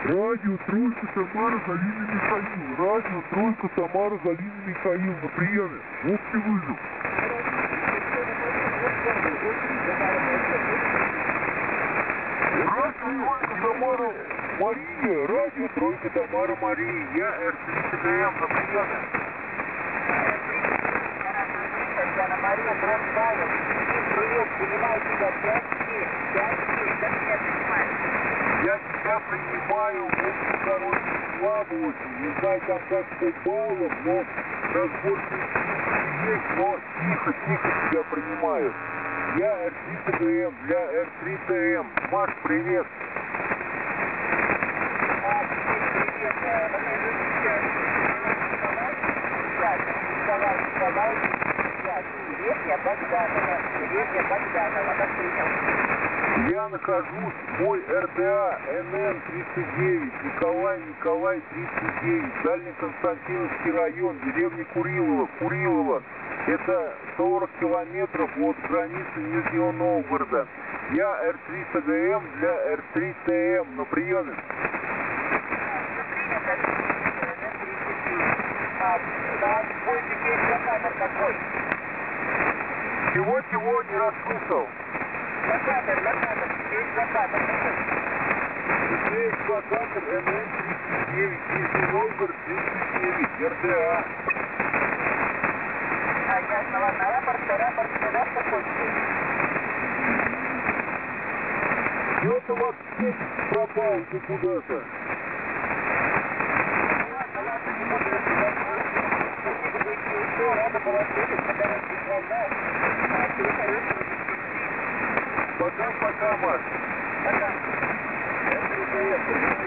Радио «Тройка» Самара Галина Михаил. Радио «Тройка» Самара Галина Михаил. На приеме. Общий вызов. Радио «Тройка» Самара Мария. Радио «Тройка» Самара Мария. Я РТ-ТГМ. На приеме. Татьяна Мария, Красавец. Привет, принимаю тебя 5-7. 5-7. Как меня принимаешь? Я тебя принимаю, очень хороший, слабо очень, не знаю там как по баллам, но разборки есть, но тихо тебя принимаю. Я РТ-ТГМ для РТ-ТМ. Маш, привет. Маш, привет. Покажи сейчас Николай. Деревня Богданова. Как принял? Я нахожусь, мой РДА НН-39, Николай 39, Дальний Константиновский район, деревня Курилово. Это 40 километров от границы Нижнего Новгорода. Я РТ-ТГМ для РТ-ТМ. На приеме. Твой теперь локатор какой? Чего не расслышал? Локатор, теперь локатор какой? Теперь локатор НН-39, Нижний Новгород 39, РДА. Ясно, ладно, рапорт у нас какой? Что-то у вас свет пропал куда-то. Ладно, не буду рассказывать. Спасибо за еще, рада была слышать, на дороге волна. Всего хорошего. Пока, Маш. Пока.